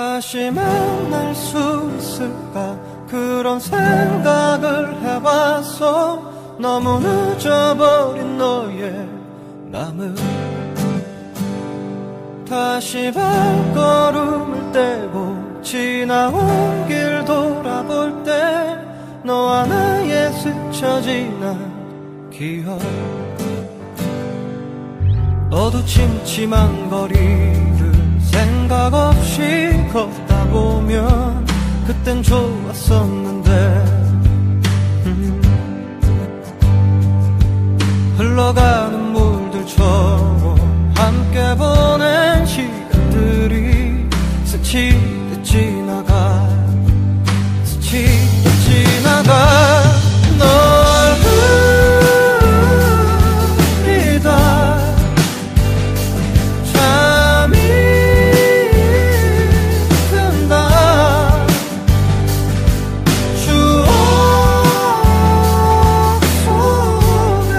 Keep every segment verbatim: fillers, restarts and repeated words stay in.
다시 만날 수 있을까 그런 생각을 해봤어. 너무 늦어버린 너의 맘을 다시 발걸음을 떼고 지나온 길 돌아볼 때 너와 나의 스쳐 지난 기억 어두침침한 거리를 생각 없이 걷다 보면 그땐 좋았었는데 음. 흘러가는 물들처럼 함께 보낸 시간들이 스치듯 지나가 스치듯 지나가 널 그리다 잠이 든다 추억 속에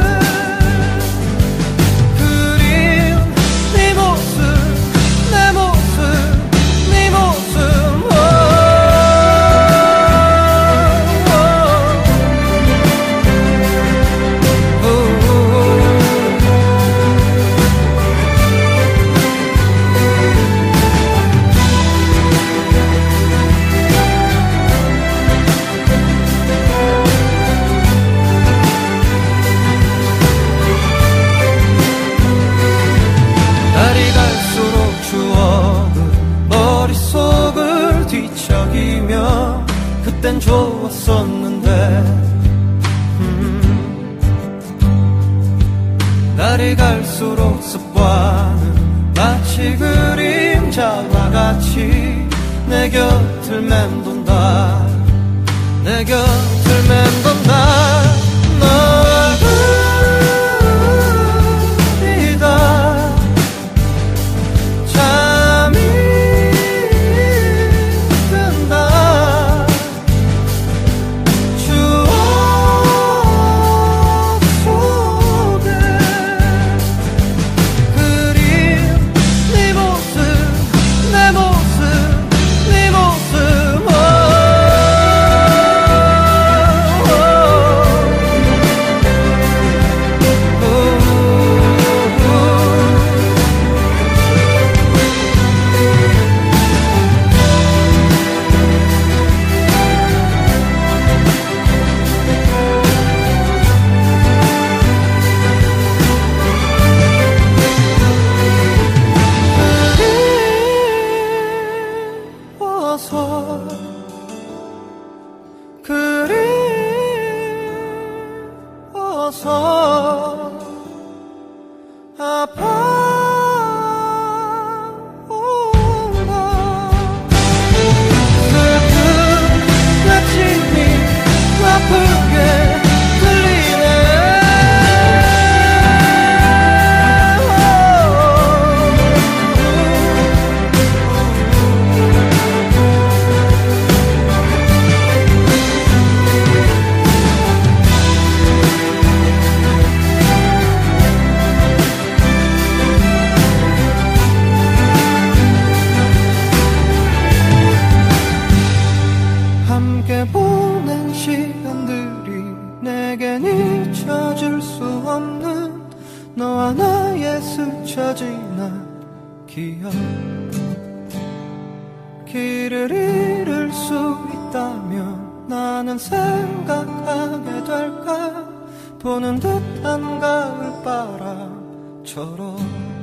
그린 네 모습 내 모습 네 모습 날이 갈수록 추억은 머릿속을 뒤척이며 그땐 좋았었는데 음. 날이 갈수록 습관은 마치 그림자와 같이 내 곁을 맴돈다 내 곁을 맴돈다 널 그리다 잠이 든다 추억 속에 그린 네 모습 내 모습 네 모습 그리워서 그리워서 아파온다 슬픈 아침이 아프게 들리네 함께 보낸 시간들이 내겐 잊혀질 수 없는 너와 나의 스쳐 지난 기억 길을 잃을 수 있다면 나는 생각하게 될까 보는 듯한 가을바람처럼